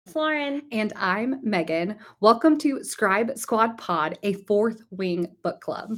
It's Lauren. And I'm Megan. Welcome to Scribe Squad Pod, a fourth wing book club.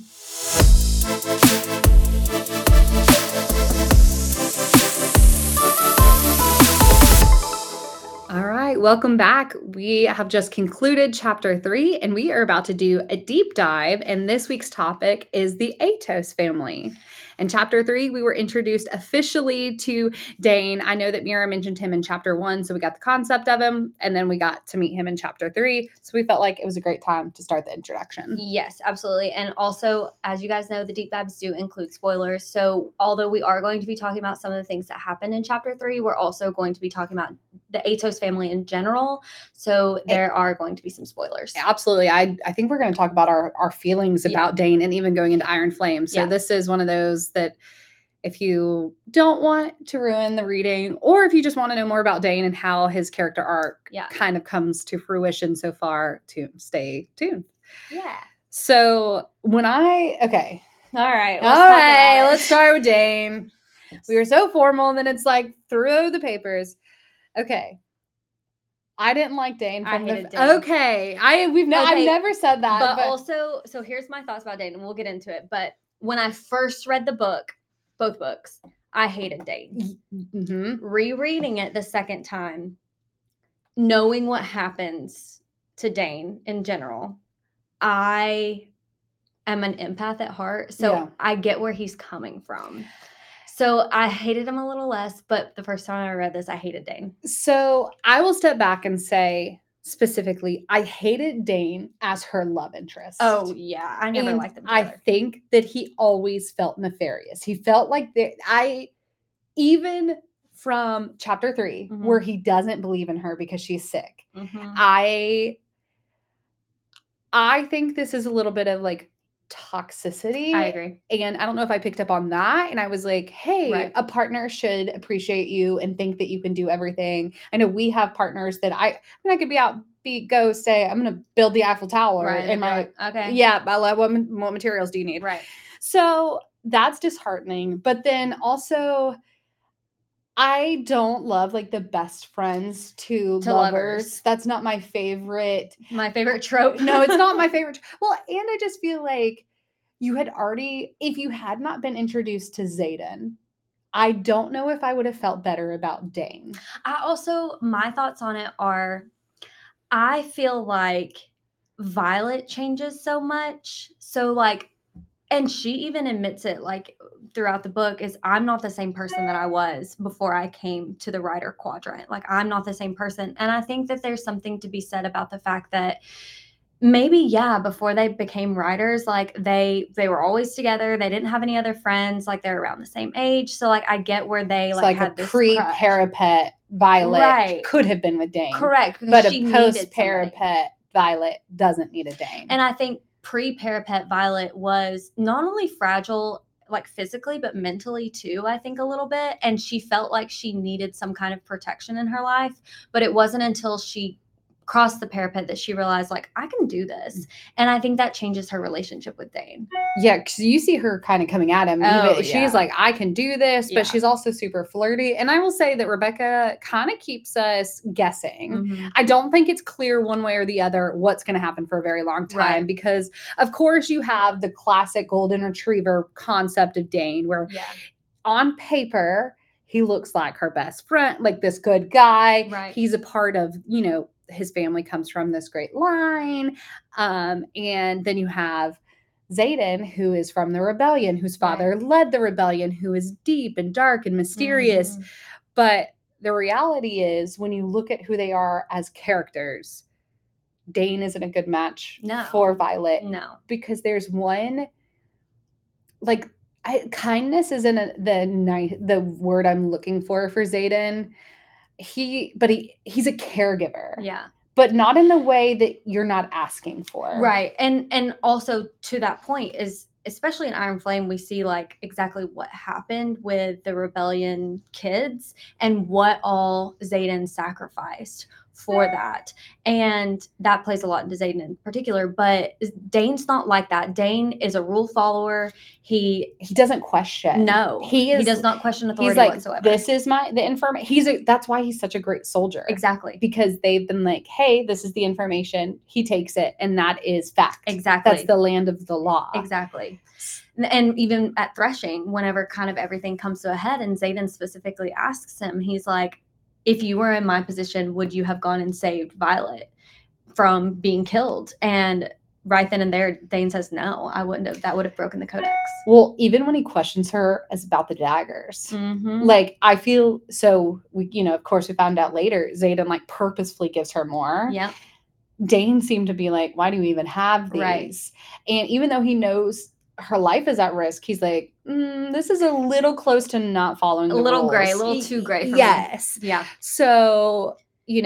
All right, welcome back. We have just concluded chapter 3, and we are about to do a deep dive. And this week's topic is the Atos family. In chapter 3, we were introduced officially to Dane. I know that Mira mentioned him in chapter 1, so we got the concept of him, and then we got to meet him in chapter 3. So we felt like it was a great time to start the introduction. Yes, absolutely. And also, as you guys know, the deep dives do include spoilers. So, although we are going to be talking about some of the things that happened in chapter 3, we're also going to be talking about the Atos family in general. So, there are going to be some spoilers. Absolutely. I think we're going to talk about our feelings about Dane and even going into Iron Flame. So this is one of those that if you don't want to ruin the reading, or if you just want to know more about Dane and how his character arc kind of comes to fruition so far, to stay tuned. Yeah. So when All right. Let's start with Dane. We were so formal, and then it's like throw the papers. Okay. I didn't like Dane from Dane. Okay. I've never said that. But also, so here's my thoughts about Dane, and we'll get into it. But when I first read the book, both books, I hated Dane. Mm-hmm. Rereading it the second time, knowing what happens to Dane in general, I am an empath at heart, so I get where he's coming from. So I hated him a little less, but the first time I read this, I hated Dane. So I will step back and say specifically, I hated Dane as her love interest. Oh, yeah. I never liked them together. I think that he always felt nefarious. He felt like even from chapter 3, where he doesn't believe in her because she's sick. I think this is a little bit of like toxicity. I agree. And I don't know if I picked up on that. And I was like, hey, a partner should appreciate you and think that you can do everything. I know we have partners that I could be out, say, I'm going to build the Eiffel Tower. Right. And okay. Yeah, I love what materials do you need? Right. So that's disheartening. But then also, I don't love like the best friends to lovers. That's not my favorite. My favorite trope. No, it's not my favorite. Well, and I just feel like you had already, if you had not been introduced to Xaden, I don't know if I would have felt better about Dane. My thoughts on it are, I feel like Violet changes so much. So like, and she even admits it like throughout the book, is I'm not the same person that I was before I came to the Rider Quadrant. Like, I'm not the same person. And I think that there's something to be said about the fact that maybe, before they became writers, like they were always together. They didn't have any other friends. Like, they're around the same age. So like, I get where they like had this pre-parapet Violet could have been with Dane. Correct. But a post-parapet Violet doesn't need a Dane. And I think pre-parapet Violet was not only fragile like physically, but mentally too, I think a little bit. And she felt like she needed some kind of protection in her life. But it wasn't until she crossed the parapet that she realized, like, I can do this. And I think that changes her relationship with Dane. Yeah, because you see her kind of coming at him. She's like, I can do this, but she's also super flirty. And I will say that Rebecca kind of keeps us guessing. I don't think it's clear one way or the other what's going to happen for a very long time, because of course you have the classic golden retriever concept of Dane, where on paper he looks like her best friend, like this good guy. He's a part of, his family comes from this great line. And then you have Xaden, who is from the rebellion, whose father led the rebellion, who is deep and dark and mysterious. But the reality is, when you look at who they are as characters, Dane isn't a good match for Violet. No. Because there's one, like, kindness isn't the word I'm looking for Xaden. He's a caregiver. Yeah. But not in the way that you're not asking for. Right. And also to that point is, especially in Iron Flame, we see like exactly what happened with the rebellion kids and what all Xaden sacrificed for that. And that plays a lot into Xaden in particular, but Dane's not like that. Dane is a rule follower. He doesn't question. No, he does not question authority whatsoever. This is the information. That's why he's such a great soldier. Exactly. Because they've been like, hey, this is the information. He takes it, and that is fact. Exactly. That's the land of the law. Exactly. And even at threshing, whenever kind of everything comes to a head, and Xaden specifically asks him, he's like, if you were in my position, would you have gone and saved Violet from being killed? And right then and there, Dane says, no, I wouldn't have. That would have broken the codex. Well, even when he questions her as about the daggers, like, I feel, so we, of course we found out later, Xaden like purposefully gives her more. Yeah. Dane seemed to be like, why do you even have these? Right. And even though he knows her life is at risk, he's like, this is a little close to not following the rules. A little too gray for me. Yes. Yeah. So,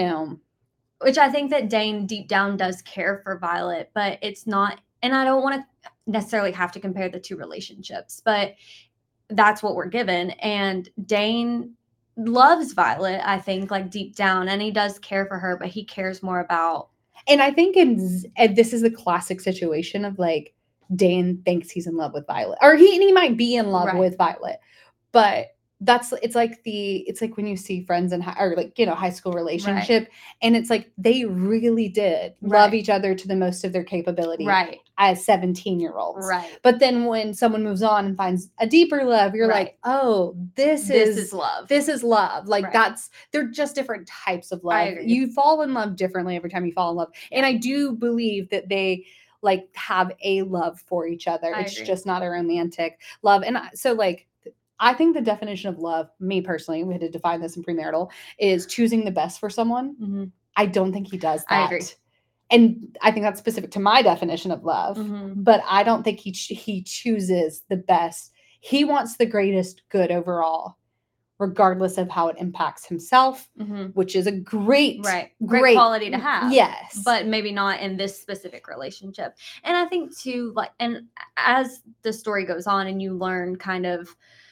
which I think that Dane deep down does care for Violet, but it's not, and I don't want to necessarily have to compare the two relationships, but that's what we're given. And Dane loves Violet, I think, like deep down, and he does care for her, but he cares more about. And I think this is the classic situation of like, Dane thinks he's in love with Violet, or he might be in love with Violet, but it's like when you see friends in high school relationship, and it's like they really did love each other to the most of their capability, as 17-year-olds, but then when someone moves on and finds a deeper love, you're like, oh, this is love. Like they're just different types of love. You fall in love differently every time you fall in love, and I do believe that they like have a love for each other. It's just not a romantic love. And so like, I think the definition of love, me personally, we had to define this in premarital, is choosing the best for someone. I don't think he does that. I agree. And I think that's specific to my definition of love, but I don't think he chooses the best. He wants the greatest good overall, regardless of how it impacts himself, which is a great quality to have. Yes. But maybe not in this specific relationship. And I think too, like, and as the story goes on and you learn kind of,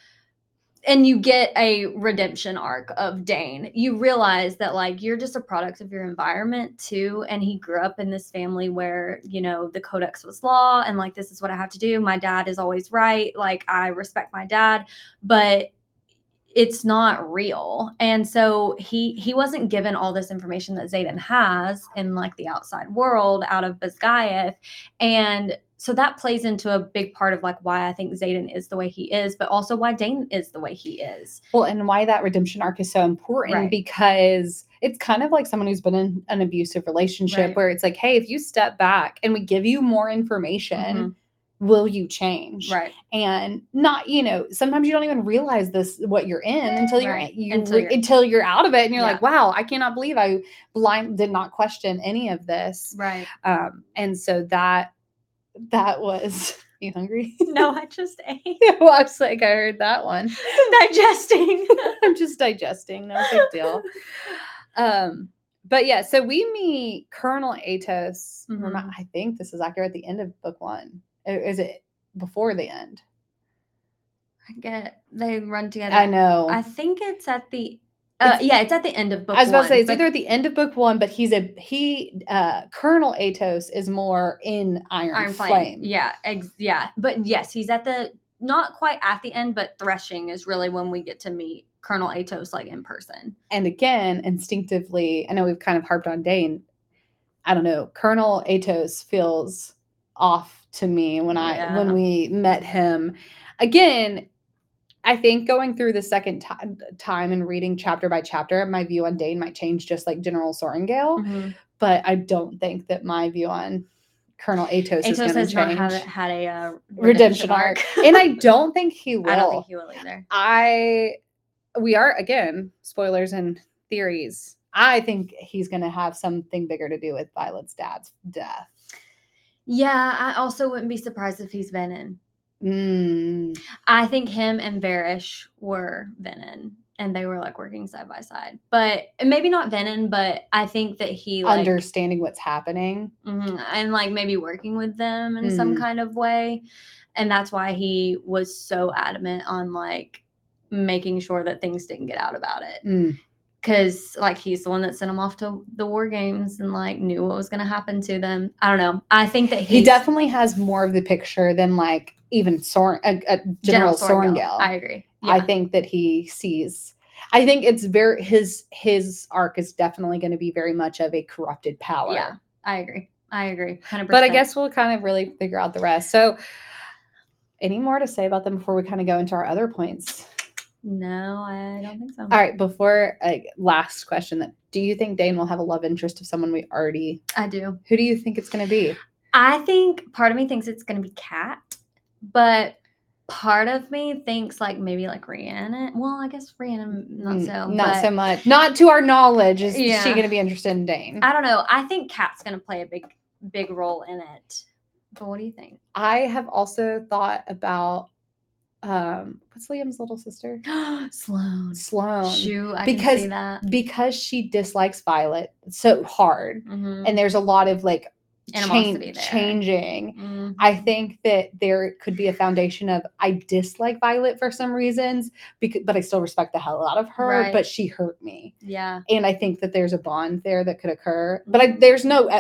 and you get a redemption arc of Dane, you realize that like you're just a product of your environment too. And he grew up in this family where, the codex was law and like, this is what I have to do. My dad is always right. Like, I respect my dad, but it's not real. And so he wasn't given all this information that Xaden has in like the outside world out of Basgiath. And so that plays into a big part of like why I think Xaden is the way he is, but also why Dane is the way he is. Well, and why that redemption arc is so important, because it's kind of like someone who's been in an abusive relationship where it's like, hey, if you step back and we give you more information, will you change? And not, sometimes you don't even realize what you're in until until you're out of it, and you're like, wow, I cannot believe I did not question any of this. And so that was. You hungry? No, I just ate. Well, I was like, I heard that one. Digesting. I'm just digesting. No big deal. But yeah, so we meet Colonel Atos. I think this is accurate at the end of book 1. Is it before the end? They run together. I know. I think it's at the it's at the end of book 1. I was about to say it's either at the end of book 1, but Colonel Atos is more in Iron Flame. Yeah, but yes, he's at the not quite at the end, but Threshing is really when we get to meet Colonel Atos like in person. And again, instinctively, I know we've kind of harped on Dane. I don't know, Colonel Atos feels off to me when we met him. Again, I think going through the second time and reading chapter by chapter, my view on Dane might change, just like General Sorrengail. But I don't think that my view on Colonel Atos is going to change. Not had a redemption arc. And I don't think he will. I don't think he will either. We are, again, spoilers and theories. I think he's going to have something bigger to do with Violet's dad's death. Yeah, I also wouldn't be surprised if he's Venin. I think him and Varish were Venin, and they were like working side by side. But maybe not Venin, but I think that he like understanding what's happening and like maybe working with them in some kind of way. And that's why he was so adamant on like making sure that things didn't get out about it. because like he's the one that sent them off to the war games and like knew what was going to happen to them. I don't know. I think that he definitely has more of the picture than like even General Sorrengail. I agree. Yeah. I think that he sees. I think it's very his arc is definitely going to be very much of a corrupted power. Yeah, I agree. 100%. But I guess we'll kind of really figure out the rest. So, any more to say about them before we kind of go into our other points? No, I don't think so. All right, before last question, do you think Dain will have a love interest of someone we already? I do. Who do you think it's going to be? I think part of me thinks it's going to be Kat, but part of me thinks like maybe like Rhiannon. Well, I guess Rhiannon not so much. Not to our knowledge is she going to be interested in Dain. I don't know. I think Kat's going to play a big role in it. But what do you think? I have also thought about what's Liam's little sister? Sloane. Shoot, I can see that. Because she dislikes Violet so hard, and there's a lot of like changing. I think that there could be a foundation of I dislike Violet for some reasons, but I still respect the hell out of her. Right. But she hurt me. Yeah, and I think that there's a bond there that could occur. But there's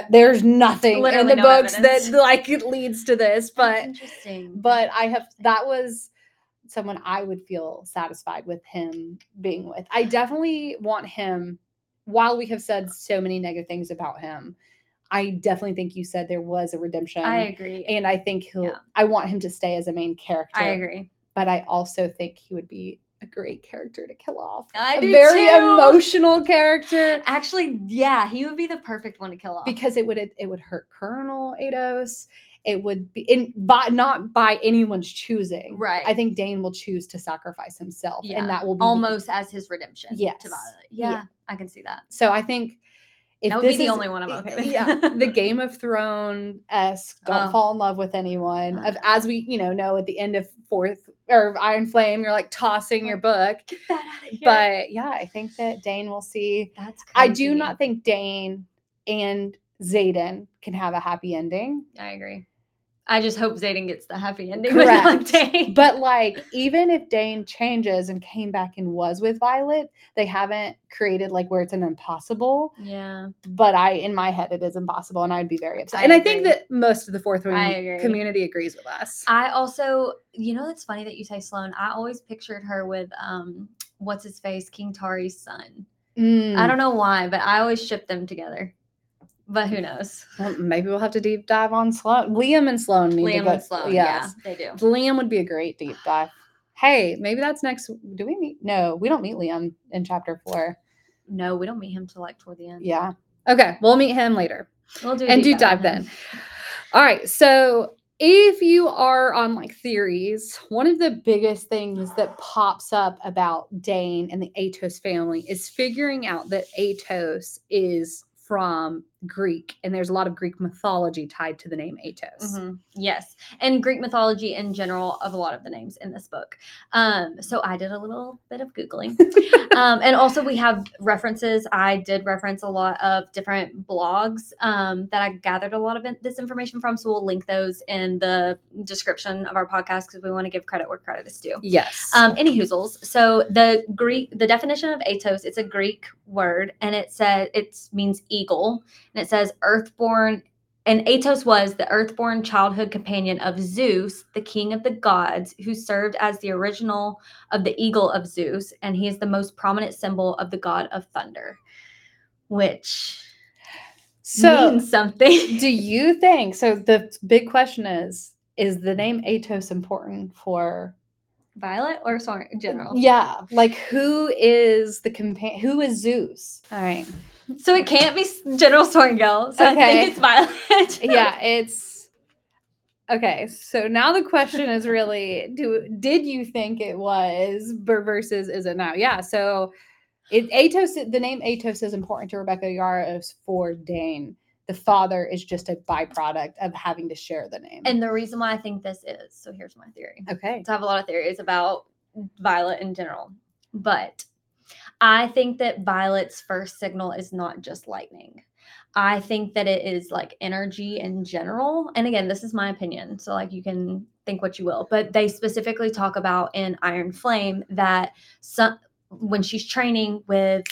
nothing in the books that like it leads to this. But that's interesting. But that was someone I would feel satisfied with him being with. I definitely want him. While we have said so many negative things about him, I definitely think you said there was a redemption. I agree. And I think I want him to stay as a main character. I agree. But I also think he would be a great character to kill off. I do very emotional character. Actually, yeah, he would be the perfect one to kill off. Because it would hurt Colonel Ados. It would be not by anyone's choosing. Right. I think Dain will choose to sacrifice himself. Yeah. And that will be almost as his redemption. Yes. To Violet. Yeah, I can see that. So I think that would be the only one I'm okay with. Yeah. The Game of Thrones-esque, don't fall in love with anyone. As we, know at the end of 4th or Iron Flame, you're like tossing your book. Get that out of here. But yeah, I think that Dain will see. That's crazy. I do not think Dain and Xaden can have a happy ending. I agree. I just hope Xaden gets the happy ending. Correct. But like, even if Dain changes and came back and was with Violet, they haven't created like where it's an impossible. Yeah. But in my head, it is impossible, and I'd be very upset. And I think that most of the 4th Wing community agrees with us. I also, it's funny that you say Sloane. I always pictured her with what's his face, King Tari's son. I don't know why, but I always ship them together. But who knows? Well, maybe we'll have to deep dive on Sloane. Liam and Sloane need to go. And Sloane, yes. Yeah, they do. Liam would be a great deep dive. Hey, maybe that's next. Do we meet? No, we don't meet Liam in chapter 4. No, we don't meet him till like toward the end. Yeah. Okay, we'll meet him later. We'll do a deep dive then. All right, so if you are on like theories, one of the biggest things that pops up about Dain and the Atos family is figuring out that Atos is from Greek, and there's a lot of Greek mythology tied to the name Atos. Yes, and Greek mythology in general of a lot of the names in this book. So I did a little bit of Googling. And also we have references. I did reference a lot of different blogs that I gathered a lot of this information from. So we'll link those in the description of our podcast because we want to give credit where credit is due. Yes. Any hoozles. So the definition of Atos, it's a Greek word, and it means eagle. And it says earthborn, and Atos was the earthborn childhood companion of Zeus, the king of the gods, who served as the original of the eagle of Zeus, and he is the most prominent symbol of the god of thunder, which means something. Do you think, so the big question is the name Atos important for Violet or in general? Yeah, like who is the companion? Who is Zeus? All right. So it can't be General Sorrengail. So okay. I think it's Violet. Yeah, it's okay. So now the question is really, did you think it was versus is it now? Yeah. So the name Atos is important to Rebecca Yarros for Dain. The father is just a byproduct of having to share the name. And the reason why I think this is, so here's my theory. Okay. So I have a lot of theories about Violet in general, but I think that Violet's first signal is not just lightning. I think that it is like energy in general. And again, this is my opinion. So like you can think what you will, but they specifically talk about in Iron Flame that when she's training with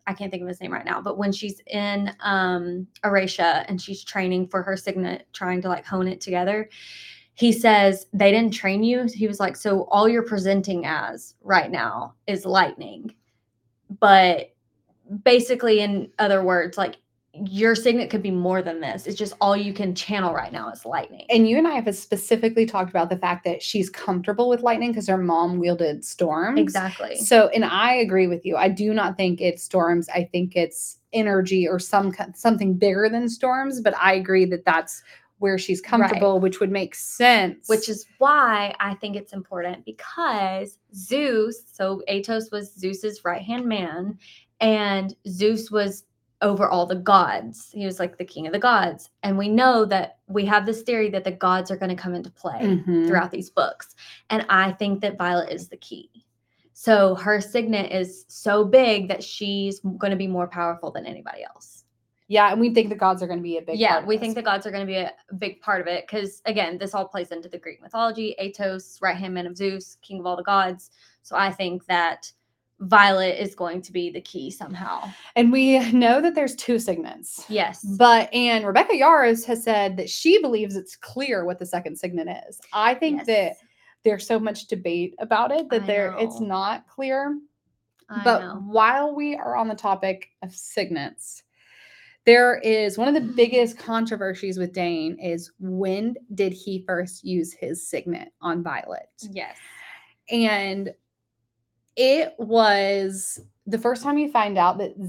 I can't think of his name right now, but when she's in Erasia and she's training for her signet, trying to like hone it together, he says, they didn't train you. He was like, so all you're presenting as right now is lightning. But basically, in other words, like, your signet could be more than this. It's just all you can channel right now is lightning. And you and I have specifically talked about the fact that she's comfortable with lightning because her mom wielded storms. Exactly. So, and I agree with you. I do not think it's storms. I think it's energy or something bigger than storms. But I agree that that's where she's comfortable, right, which would make sense. Which is why I think it's important, because Zeus, so Atos was Zeus's right-hand man, and Zeus was over all the gods. He was like the king of the gods. And we know that we have this theory that the gods are going to come into play throughout these books. And I think that Violet is the key. So her signet is so big that she's going to be more powerful than anybody else. Yeah, and we think the gods are going to be a big part of we think the gods are going to be a big part of it because, again, this all plays into the Greek mythology. Atos, right-hand man of Zeus, king of all the gods. So I think that Violet is going to be the key somehow. And we know that there's 2 signets. Yes. And Rebecca Yarros has said that she believes it's clear what the second signet is. I think that there's so much debate about it that it's not clear. But while we are on the topic of signets, there is one of the biggest controversies with Dain is, when did he first use his signet on Violet? Yes. And it was the first time you find out that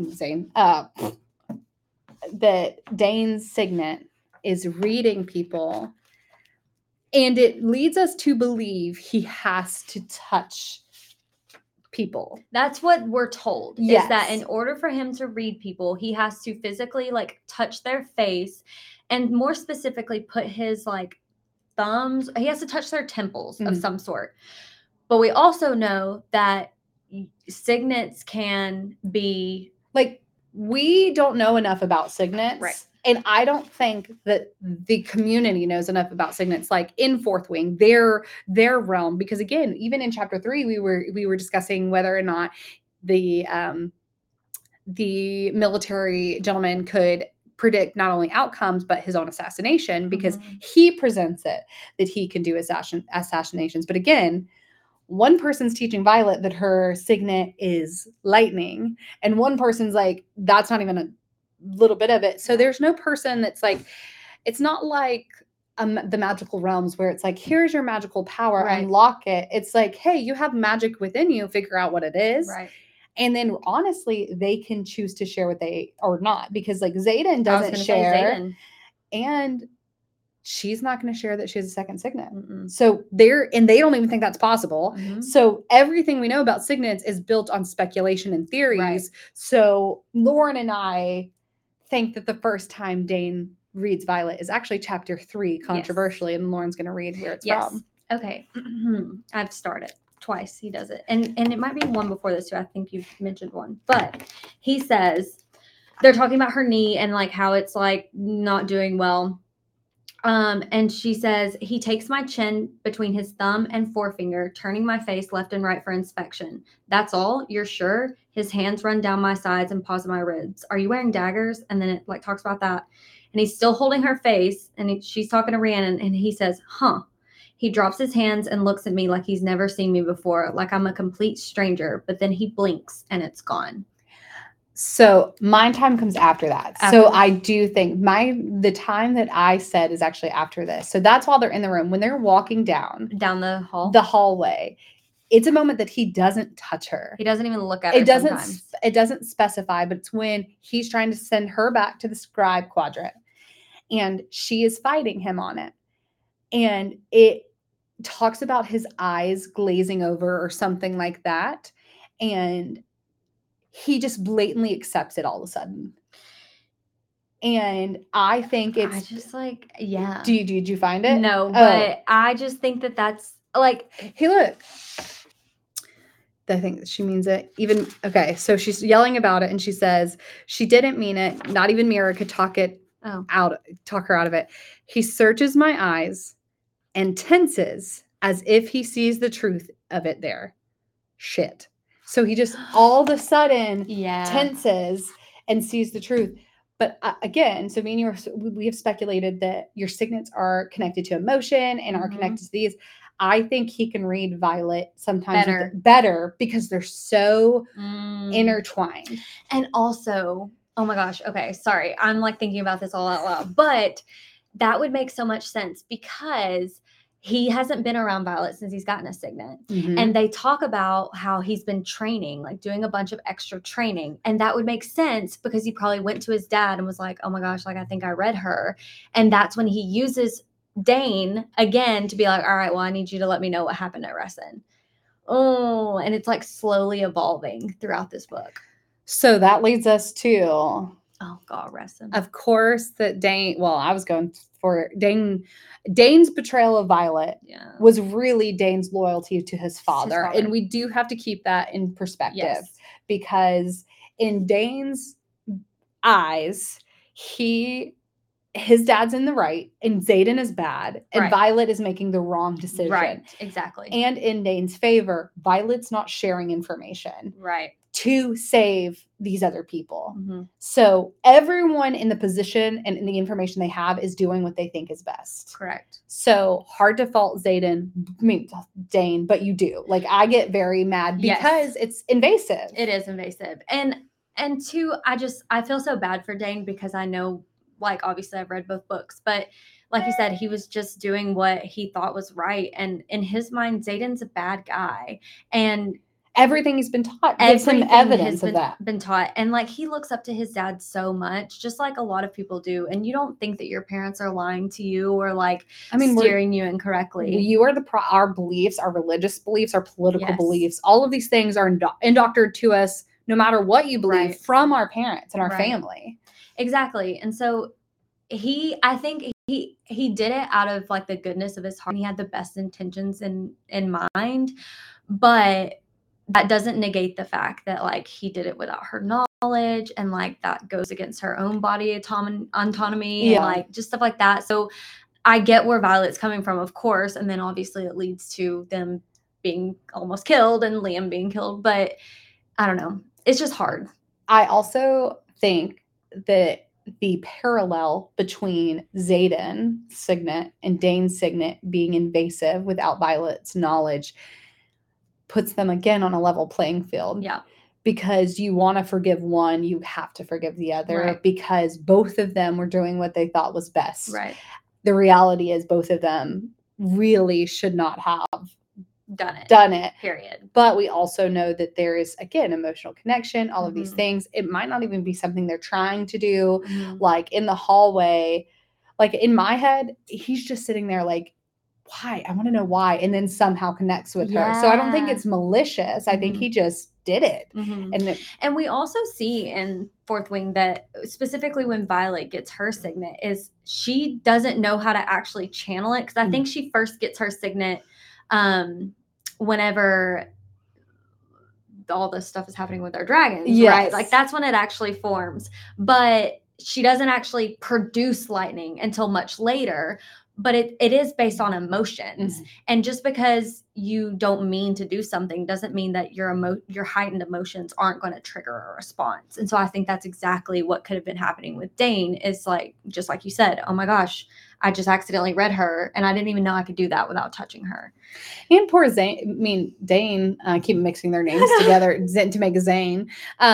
that Dain's signet is reading people, and it leads us to believe he has to touch people. That's what we're told. Yes. Is that in order for him to read people, he has to physically like touch their face, and more specifically put his like thumbs, he has to touch their temples of some sort. But we also know that signets can be like, we don't know enough about signets. Right. And I don't think that the community knows enough about signets, like in Fourth Wing, their realm. Because again, even in chapter 3, we were discussing whether or not the military gentleman could predict not only outcomes but his own assassination, because he presents it that he can do assassinations. But again, one person's teaching Violet that her signet is lightning, and one person's like, that's not even a little bit of it. So there's no person that's like, it's not like the magical realms where it's like, here's your magical power, unlock it. It's like, hey, you have magic within you, figure out what it is. Right. And then honestly, they can choose to share what they or not, because like Xaden doesn't share, and she's not going to share that she has a second signet. So they don't even think that's possible. So everything we know about signets is built on speculation and theories. Right. So Lauren and I think that the first time Dain reads Violet is actually chapter 3, controversially, and Lauren's going to read where it's from. Okay. I've started twice. He does it. And it might be one before this too. I think you've mentioned one. But he says, they're talking about her knee and like how it's like not doing well. And she says, he takes my chin between his thumb and forefinger, turning my face left and right for inspection. That's all? You're sure? His hands run down my sides and paws my ribs. Are you wearing daggers? And then it like talks about that. And he's still holding her face, and she's talking to Rhiannon, and he says, huh. He drops his hands and looks at me like he's never seen me before, like I'm a complete stranger, but then he blinks and it's gone. So my time comes after that. So I do think the time that I said is actually after this. So that's while they're in the room. When they're walking down the hallway, it's a moment that he doesn't touch her. He doesn't even look at her sometimes. It doesn't specify, but it's when he's trying to send her back to the scribe quadrant, and she is fighting him on it. And it talks about his eyes glazing over or something like that. And he just blatantly accepts it all of a sudden. And I think it's... I just like, yeah. Did you find it? No, but I just think that that's like... Hey, look. I think she means it. Even... Okay, so she's yelling about it, and she says, she didn't mean it. Not even Mira could talk her out of it. He searches my eyes and tenses as if he sees the truth of it there. Shit. So he just all of a sudden tenses and sees the truth. But again, so me and we have speculated that your signets are connected to emotion and are connected to these. I think he can read Violet sometimes better because they're so intertwined. And also, oh my gosh, okay, sorry. I'm like thinking about this all out loud, but that would make so much sense because he hasn't been around Violet since he's gotten a signet. And they talk about how he's been training, like doing a bunch of extra training. And that would make sense because he probably went to his dad and was like, oh my gosh, like I think I read her. And that's when he uses Dain again to be like, all right, well, I need you to let me know what happened at Resen. Oh, and it's like slowly evolving throughout this book. So that leads us to, oh God, Resen. Of course, that Dain. Well, I was going for Dain. Dain's betrayal of Violet was really Dain's loyalty to his father, and we do have to keep that in perspective because in Dain's eyes, his dad's in the right and Xaden is bad and Violet is making the wrong decision. Right, exactly. And in Dain's favor, Violet's not sharing information. Right. To save these other people. So everyone in the position and in the information they have is doing what they think is best. Correct. So hard to fault Dain, but you do. Like I get very mad because it's invasive. It is invasive. And two, I feel so bad for Dain because I know, like, obviously I've read both books, but like you said, he was just doing what he thought was right. And in his mind, Xaden's a bad guy. And everything he's been taught gives him evidence of that. Been taught. And like he looks up to his dad so much, just like a lot of people do. And you don't think that your parents are lying to you or like steering you incorrectly. You are our beliefs, our religious beliefs, our political beliefs, all of these things are indoctrinated to us no matter what you believe from our parents and our family. Exactly. And so I think he did it out of like the goodness of his heart. He had the best intentions in mind, but that doesn't negate the fact that like he did it without her knowledge and like that goes against her own body autonomy and like just stuff like that. So I get where Violet's coming from, of course, and then obviously it leads to them being almost killed and Liam being killed, but I don't know. It's just hard. I also think that the parallel between Xaden signet and Dain's signet being invasive without Violet's knowledge puts them again on a level playing field. Yeah. Because you want to forgive one, you have to forgive the other because both of them were doing what they thought was best. Right. The reality is both of them really should not have done it. Period. But we also know that there is, again, emotional connection, all of these things. It might not even be something they're trying to do. Like in the hallway, like in my head, he's just sitting there like, why? I want to know why. And then somehow connects with her. So I don't think it's malicious. I think he just did it. And we also see in Fourth Wing that specifically when Violet gets her signet is she doesn't know how to actually channel it. Because I think she first gets her signet whenever all this stuff is happening with our dragons, right? Like that's when it actually forms. But she doesn't actually produce lightning until much later. But it is based on emotions. And just because you don't mean to do something doesn't mean that your heightened emotions aren't going to trigger a response. And so I think that's exactly what could have been happening with Dain is like, just like you said, oh my gosh, I just accidentally read her and I didn't even know I could do that without touching her. And poor Dain, keep mixing their names together to make a Zane.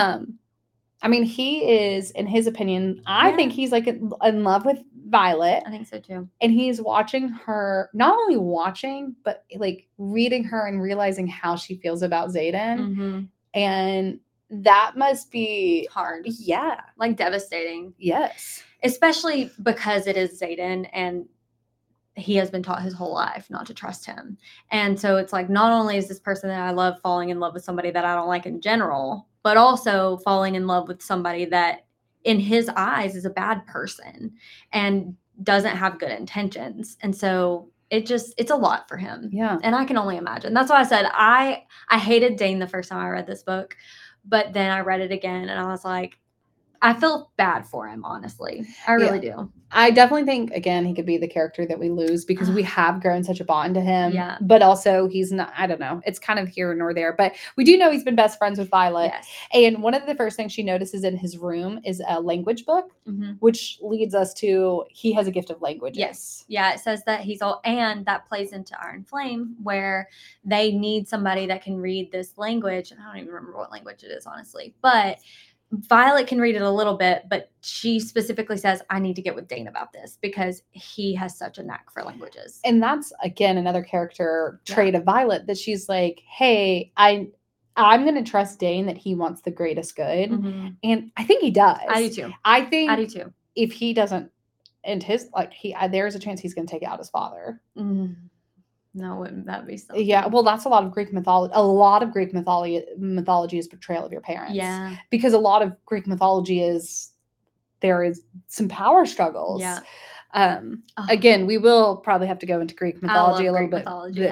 I mean, he is, in his opinion, I think he's like in love with Violet. I think so too. And he's watching her, not only watching, but like reading her and realizing how she feels about Xaden. And that must be hard. Yeah. Like devastating. Yes. Especially because it is Xaden and he has been taught his whole life not to trust him. And so it's like, not only is this person that I love falling in love with somebody that I don't like in general, but also falling in love with somebody that in his eyes is a bad person and doesn't have good intentions. And so it's a lot for him. Yeah. And I can only imagine. That's why I said I hated Dain the first time I read this book, but then I read it again and I was like, I feel bad for him, honestly. I really do. I definitely think, again, he could be the character that we lose because we have grown such a bond to him. Yeah. But also, he's not, I don't know. It's kind of here nor there. But we do know he's been best friends with Violet. Yes. And one of the first things she notices in his room is a language book, which leads us to he has a gift of languages. Yes. Yeah, it says that he's all, and that plays into Iron Flame, where they need somebody that can read this language. I don't even remember what language it is, honestly. But Violet can read it a little bit, but she specifically says, I need to get with Dain about this because he has such a knack for languages. And that's, again, another character trait of Violet, that she's like, hey, I'm going to trust Dain that he wants the greatest good. And I think he does. I do too. I do too. If he doesn't, and there's a chance he's going to take out his father. No, wouldn't that be something? Yeah, well, that's a lot of Greek mythology. A lot of Greek mythology is betrayal of your parents. Yeah. Because a lot of Greek mythology there is some power struggles. Yeah. Again, we will probably have to go into Greek mythology a little bit,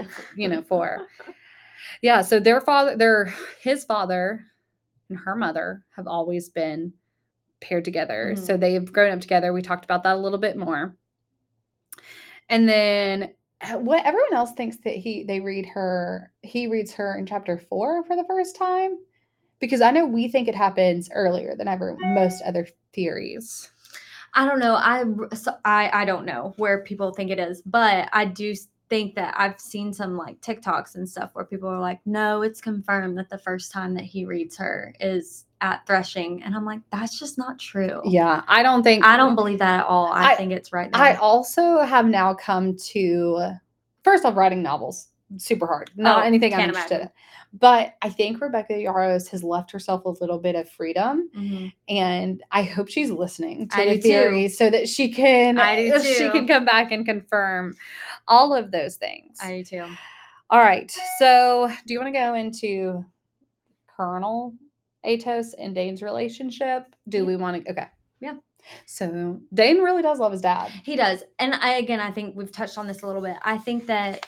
yeah. So his father and her mother have always been paired together. So they've grown up together. We talked about that a little bit more. And then what everyone else thinks that he reads her in chapter 4 for the first time, because I know we think it happens earlier than most other theories. I don't know. I don't know where people think it is, but I do think that I've seen some like TikToks and stuff where people are like, no, it's confirmed that the first time that he reads her is at threshing. And I'm like, that's just not true. Yeah. I don't believe that at all. I think it's right there. I also have now come to, first off, writing novels, super hard. Not anything I'm interested in. But I think Rebecca Yarros has left herself a little bit of freedom, and I hope she's listening to the theories so that she can come back and confirm all of those things. I do too. All right. So do you want to go into Colonel Atos and Dain's relationship? Do we want to? Okay. Yeah. So Dain really does love his dad. He does. And I think we've touched on this a little bit. I think that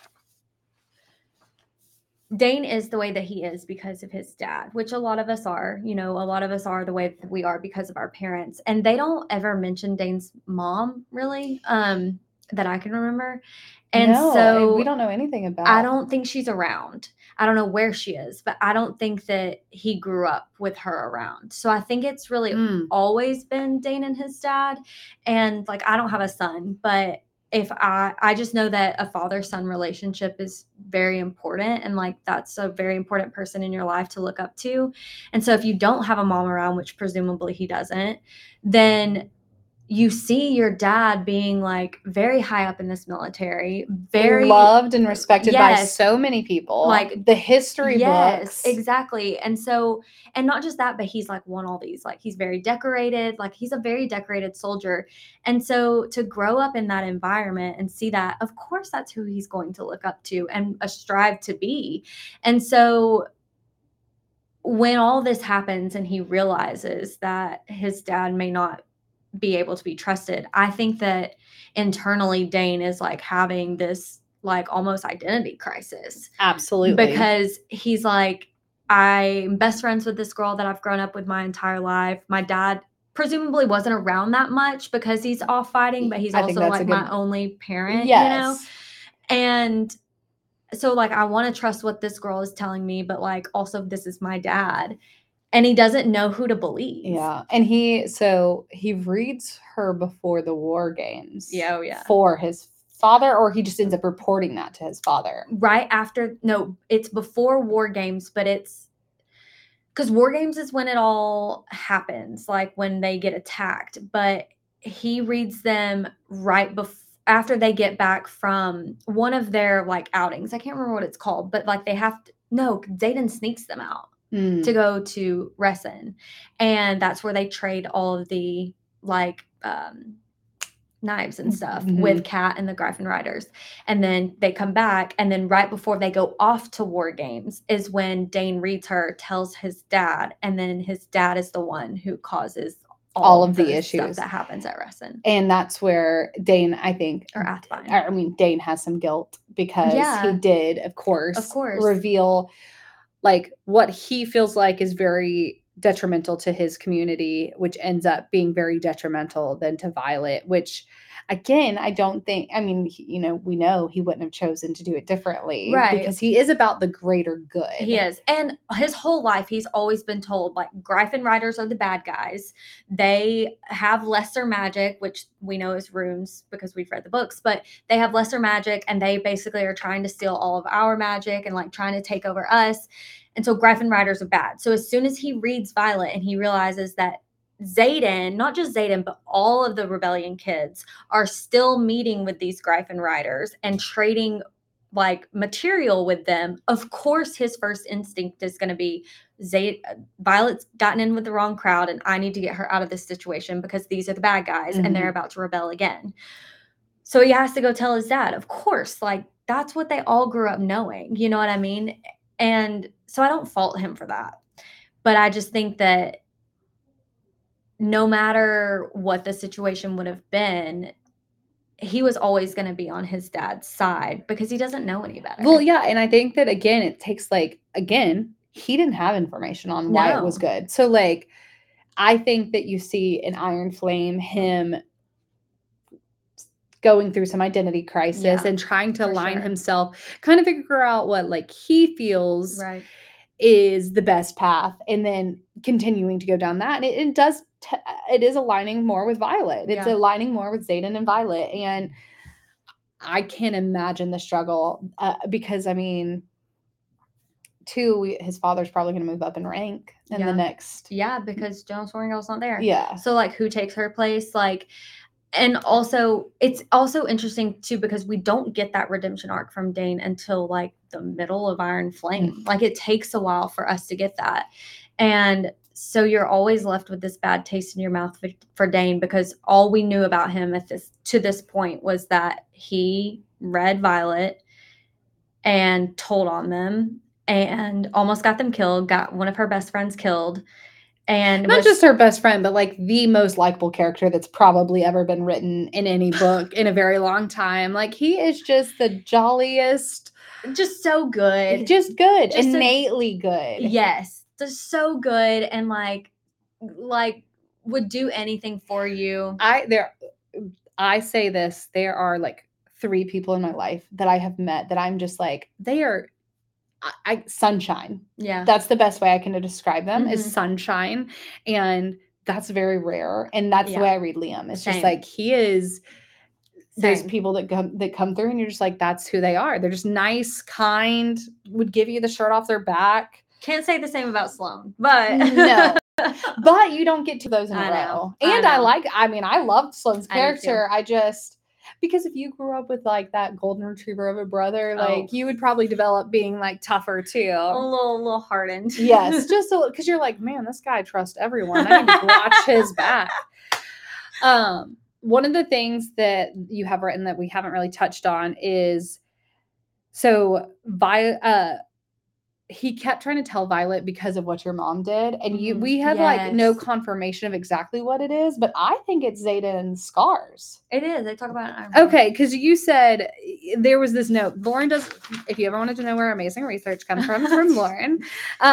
Dain is the way that he is because of his dad, which a lot of us are. A lot of us are the way that we are because of our parents. And they don't ever mention Dain's mom, really, that I can remember. And so we don't know anything about. I don't think she's around. I don't know where she is, but I don't think that he grew up with her around. So I think it's really always been Dain and his dad. And like, I don't have a son, but if I just know that a father-son relationship is very important, and like that's a very important person in your life to look up to. And so if you don't have a mom around, which presumably he doesn't, then you see your dad being like very high up in this military, very loved and respected by so many people, like the history books. Exactly. And so, and not just that, but he's like won all these, like he's very decorated, like he's a very decorated soldier. And so to grow up in that environment and see that, of course, that's who he's going to look up to and strive to be. And so when all this happens and he realizes that his dad may not be able to be trusted, I think that internally Dain is like having this like almost identity crisis. Absolutely. Because he's like, I'm best friends with this girl that I've grown up with my entire life. My dad presumably wasn't around that much because he's off fighting, but he's also like my only parent, And so like, I want to trust what this girl is telling me, but like also this is my dad. And he doesn't know who to believe. Yeah. And he reads her before the war games. Yeah. Oh, yeah. For his father, or he just ends up reporting that to his father. Right after, no, it's before war games, but it's because war games is when it all happens, like when they get attacked. But he reads them right after they get back from one of their like outings. I can't remember what it's called, but like Xaden sneaks them out. To go to Resen, and that's where they trade all of the like knives and stuff with Kat and the Gryphon Riders, and then they come back, and then right before they go off to war games is when Dain reads her, tells his dad, and then his dad is the one who causes all of the issues that happens at Resen. And that's where Dain, I think, or Athvine. Dain has some guilt because he did, of course, reveal like what he feels like is very detrimental to his community, which ends up being very detrimental then to Violet, which again, I don't think, I mean, we know he wouldn't have chosen to do it differently, right? Because he is about the greater good. He is. And his whole life, he's always been told, like, Gryphon Riders are the bad guys. They have lesser magic, which we know is runes because we've read the books, but they have lesser magic and they basically are trying to steal all of our magic and like trying to take over us. And so Gryphon Riders are bad. So as soon as he reads Violet and he realizes that Xaden, not just Xaden, but all of the rebellion kids are still meeting with these Gryphon Riders and trading like material with them, of course his first instinct is going to be Violet's gotten in with the wrong crowd and I need to get her out of this situation because these are the bad guys and they're about to rebel again. So he has to go tell his dad. Of course, like that's what they all grew up knowing, you know what I mean? And so I don't fault him for that. But I just think that no matter what the situation would have been, he was always going to be on his dad's side because he doesn't know any better. Well, yeah. And I think that, again, it takes he didn't have information on why it was good. So, like, I think that you see in Iron Flame him going through some identity crisis and trying to align himself, kind of figure out what, like, he feels is the best path and then continuing to go down that. And it is aligning more with Violet. It's aligning more with Xaden and Violet. And I can't imagine the struggle because, I mean, his father's probably going to move up in rank in the next. Yeah, because General Sorrengail's not there. Yeah. So, like, who takes her place? Like, and also, it's also interesting, too, because we don't get that redemption arc from Dain until, like, the middle of Iron Flame. Like, it takes a while for us to get that. And so you're always left with this bad taste in your mouth for Dain because all we knew about him to this point was that he read Violet and told on them and almost got them killed, got one of her best friends killed. And not just her best friend, but like the most likable character that's probably ever been written in any book in a very long time. Like, he is just the jolliest. Just so good. Just good. Just innately good. Yes. Just so good and like would do anything for you. I say this, there are like 3 people in my life that I have met that I'm just like, they are sunshine. Yeah. That's the best way I can describe them is sunshine. And that's very rare. And that's the way I read Liam. It's just like, he is those people that come through and you're just like, that's who they are. They're just nice, kind, would give you the shirt off their back. Can't say the same about Sloane, but no. But you don't get to those in a row. And I loved Sloane's character. Because if you grew up with like that golden retriever of a brother, like you would probably develop being like tougher too. A little hardened. Yes. Just because you're like, man, this guy trusts everyone. I need to watch his back. One of the things that you have written that we haven't really touched on is he kept trying to tell Violet because of what your mom did. And we have like no confirmation of exactly what it is, but I think it's Xaden's scars. It is. They talk about it. Okay. Cause you said there was this note. Lauren does, if you ever wanted to know where amazing research comes from Lauren.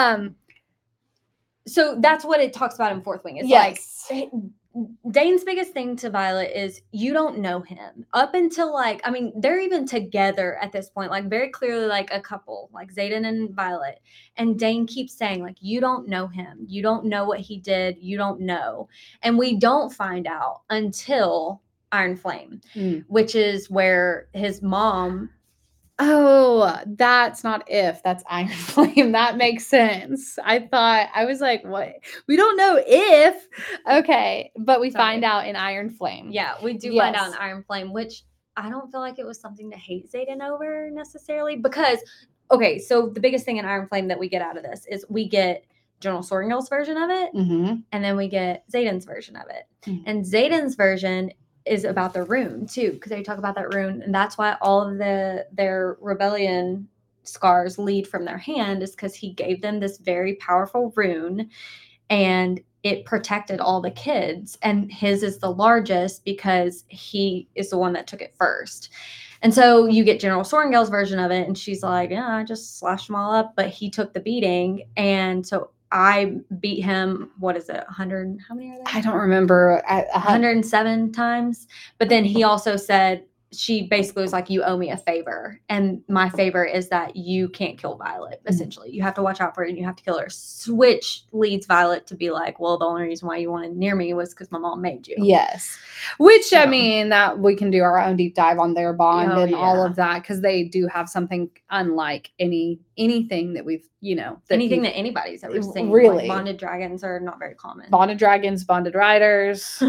So that's what it talks about in Fourth Wing. It's like Dain's biggest thing to Violet is you don't know him up until like, I mean, they're even together at this point, like very clearly like a couple, like Xaden and Violet. And Dain keeps saying like, you don't know him. You don't know what he did. You don't know. And we don't find out until Iron Flame, which is where his mom. Oh, that's not that's Iron Flame. That makes sense. I was like, what? We don't know if. Okay. But we find out in Iron Flame. Yeah, we do find out in Iron Flame, which I don't feel like it was something to hate Xaden over necessarily. Because, okay, so the biggest thing in Iron Flame that we get out of this is we get General Sorrengail's version of it, and then we get Xaden's version of it. And Xaden's version is about the rune too, because they talk about that rune, and that's why all of their rebellion scars lead from their hand, is because he gave them this very powerful rune and it protected all the kids, and his is the largest because he is the one that took it first. And so you get General Sorrengail's version of it, and she's like, yeah, I just slashed them all up, but he took the beating. And so I beat him, what is it, 100, how many are there? I don't remember. 107 times. But then he also said, she basically was like, you owe me a favor. And my favor is that you can't kill Violet, essentially. You have to watch out for her and you have to kill her. Which leads Violet to be like, well, the only reason why you wanted near me was because my mom made you. Yes. Which, I mean, that we can do our own deep dive on their bond and all of that, because they do have something unlike anything that we've, anything that anybody's ever seen. Really. Like, bonded dragons are not very common. Bonded dragons, bonded riders,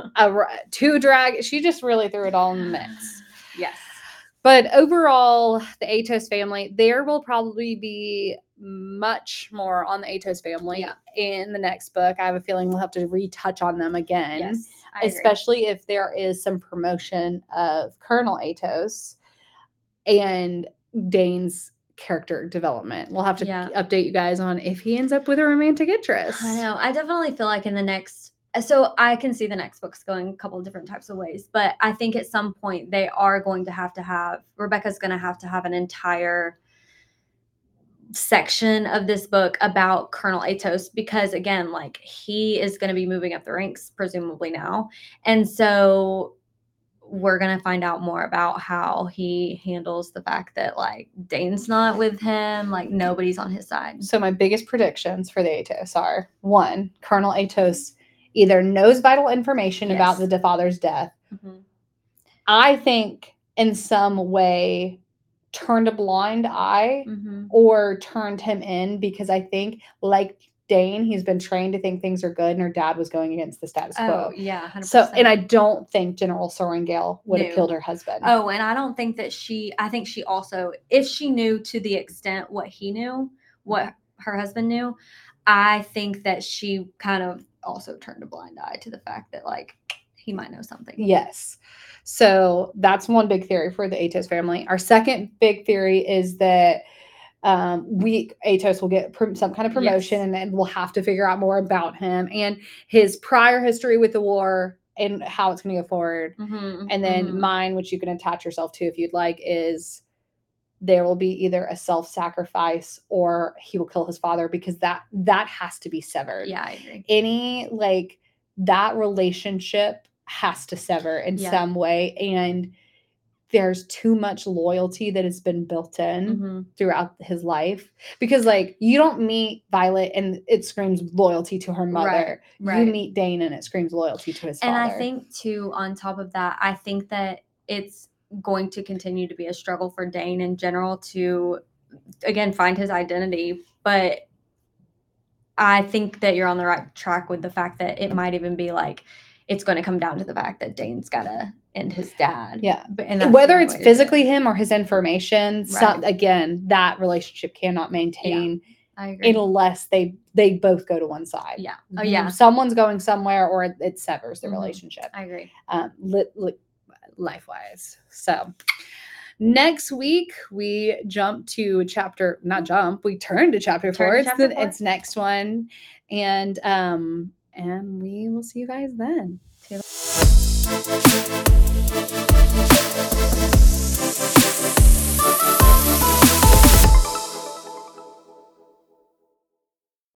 2 dragons. She just really threw it all in the mix. Yes. But overall, the Atos family, there will probably be much more on the Atos family in the next book. I have a feeling we'll have to retouch on them again. Yes, especially if there is some promotion of Colonel Atos and Dane's character development. We'll have to update you guys on if he ends up with a romantic interest. I know. I definitely feel like in the next, so I can see the next books going a couple of different types of ways, but I think at some point they are going to have, Rebecca's going to have an entire section of this book about Colonel Atos, because again, like, he is going to be moving up the ranks presumably now. And so we're going to find out more about how he handles the fact that, like, Dane's not with him, like, nobody's on his side. So my biggest predictions for the Atos are: 1, Colonel Atos either knows vital information about the father's death. I think in some way turned a blind eye or turned him in, because I think, like Dane, he's been trained to think things are good, and her dad was going against the status quo. Oh, yeah, 100%. So, and I don't think General Sorrengail would have killed her husband. Oh, and I don't think that I think she also, if she knew to the extent what he knew, what her husband knew, I think that she kind of also turned a blind eye to the fact that, like, he might know something. Yes. So that's one big theory for the Atos family. Our second big theory is that Atos will get some kind of promotion, and then we'll have to figure out more about him and his prior history with the war and how it's going to go forward. And then mine, which you can attach yourself to if you'd like, is there will be either a self-sacrifice or he will kill his father, because that has to be severed. Yeah, I agree. Any, like, that relationship has to sever in some way, and there's too much loyalty that has been built in throughout his life, because, like, you don't meet Violet and it screams loyalty to her mother. Right. You meet Dane and it screams loyalty to his father. And I think too, on top of that, I think that it's going to continue to be a struggle for Dane in general to, again, find his identity. But I think that you're on the right track with the fact that it might even be like, it's going to come down to the fact that Dane's got to end his dad. Yeah. And whether it's physically him or his information, again, that relationship cannot maintain unless they both go to one side. Yeah. Oh, yeah. Someone's going somewhere, or it severs the relationship. I agree. Life-wise. So next week we we turn to chapter 4. It's next one. And we will see you guys then.